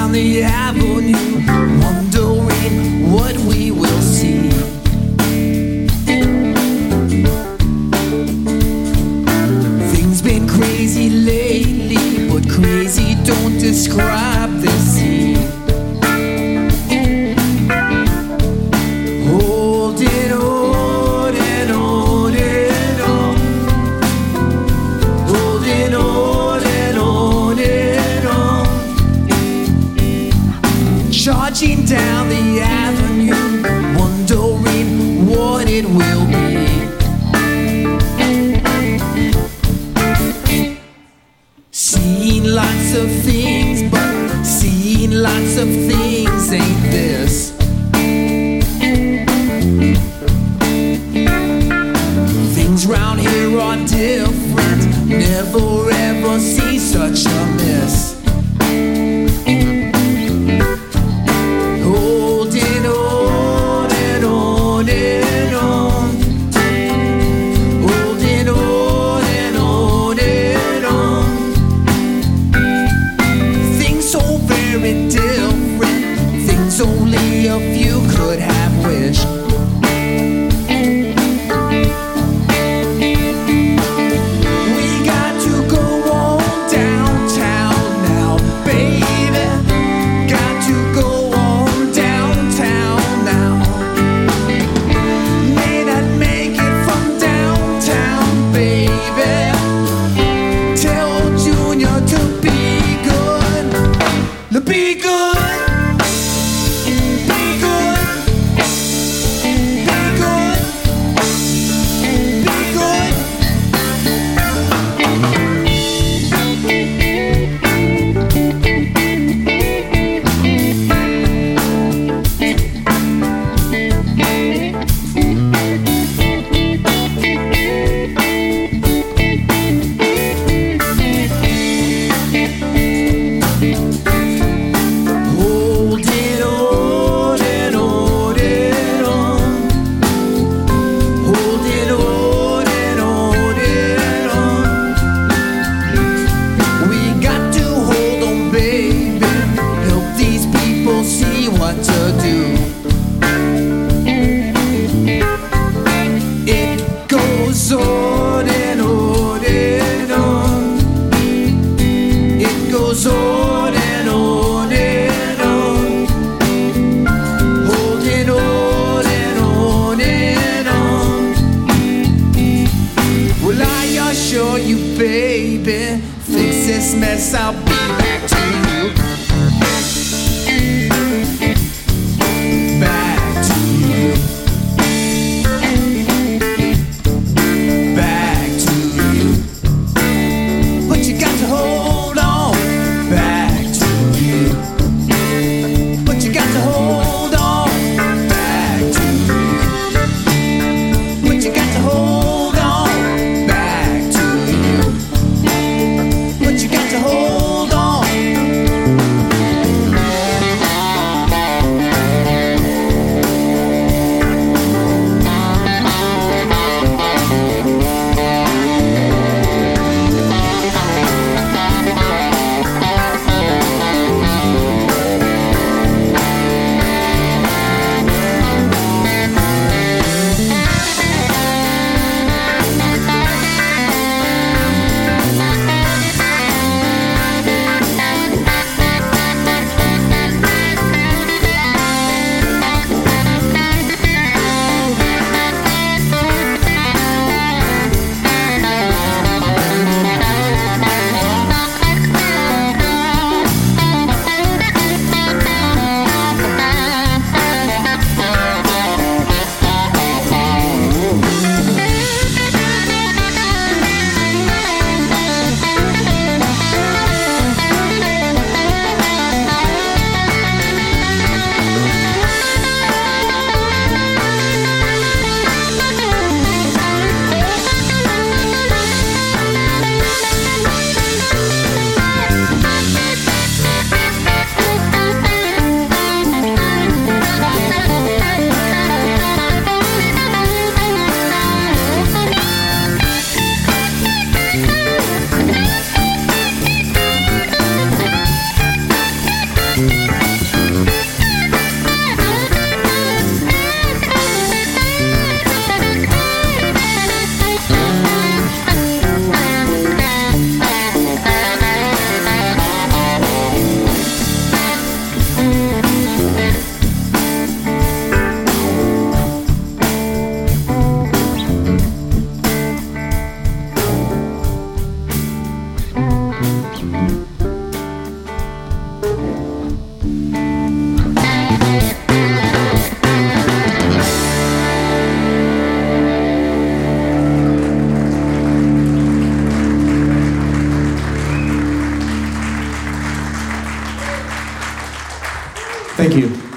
down the avenue, wondering what we will see. Things been crazy lately, but crazy don't describe the scene. Holding on and on and on, holding on and on and on, charging down the avenue, wondering what it will be. Seeing lots of things, but seeing lots of things ain't this. Things round here are different, never ever see such a mess. Holding on and on and on, holding on and on and on. Things so very different, things only a few could have wished. Be good. Hold on. Thank you.